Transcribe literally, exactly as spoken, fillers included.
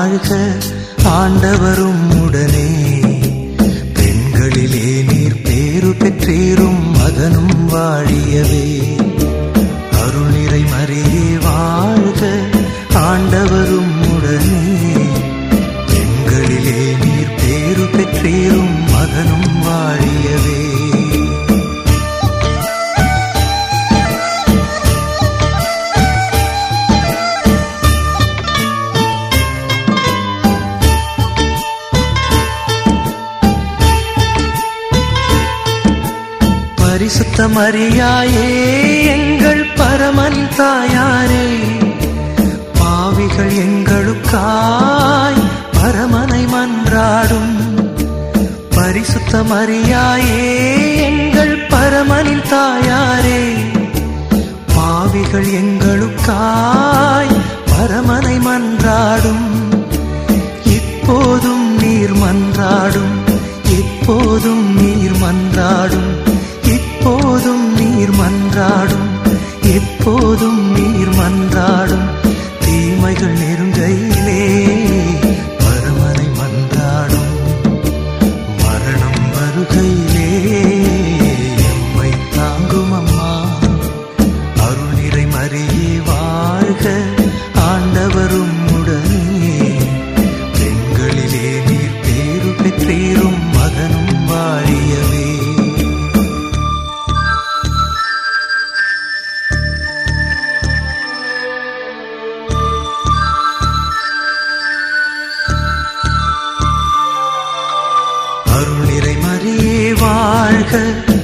வாழ்க ஆண்டவரும் உடனே. பெண்களிலே நீர் பேரு பெற்றீரும் மகனும் வாழியவே. அருள் நிறை மரியே வாழ்க ஆண்டவரும் உடனே. பெண்களிலே நீர் பேரு பெற்றீரும் மகனும் வாழியவே. பரிசுத்த மரியாயே எங்கள் பரமனின் தாயாரே, பாவிகள் எங்களுக்காய் பரமனை மன்றாடும். பரிசுத்த மரியாயே எங்கள் பரமனின் தாயாரே, பாவிகள் எங்களுக்காய் பரமனை மன்றாடும். இப்போதும் நீர் மன்றாடும், இப்போதும் நீர் மன்றாடும், எப்போதும் நீர் மன்றாடும், எப்போதும் நீர் மன்றாடும். தீமைகள் நெருங்கையிலே பரமனை மன்றாடும், மரணம் வருகையிலே எம்மை தாங்கும் அம்மா. அருள் நிறை மரியே வாழ்க ஆண்டவரும் உடனே. பெண்களிலே நீர் பேரு பெற்றீரும் மகனும் வாழியவே. அருள் நிறை மரியே வாழ்க